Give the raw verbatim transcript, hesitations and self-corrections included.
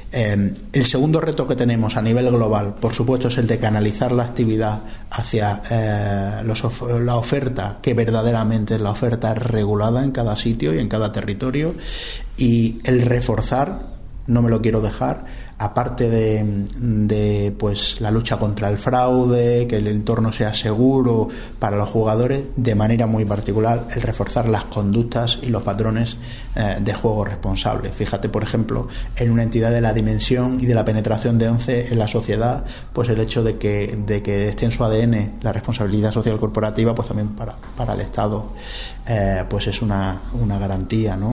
Eh, el segundo reto que tenemos a nivel global, por supuesto, es el de canalizar la actividad hacia eh, los of- la oferta que verdaderamente es la oferta regulada en cada sitio y en cada territorio, y el reforzar, no me lo quiero dejar, aparte de, de pues la lucha contra el fraude, que el entorno sea seguro para los jugadores, de manera muy particular el reforzar las conductas y los patrones eh, de juego responsables. Fíjate, por ejemplo, en una entidad de la dimensión y de la penetración de ONCE en la sociedad, pues el hecho de que, de que esté en su A D N la responsabilidad social corporativa, pues también para, para el Estado eh, pues es una, una garantía, ¿no?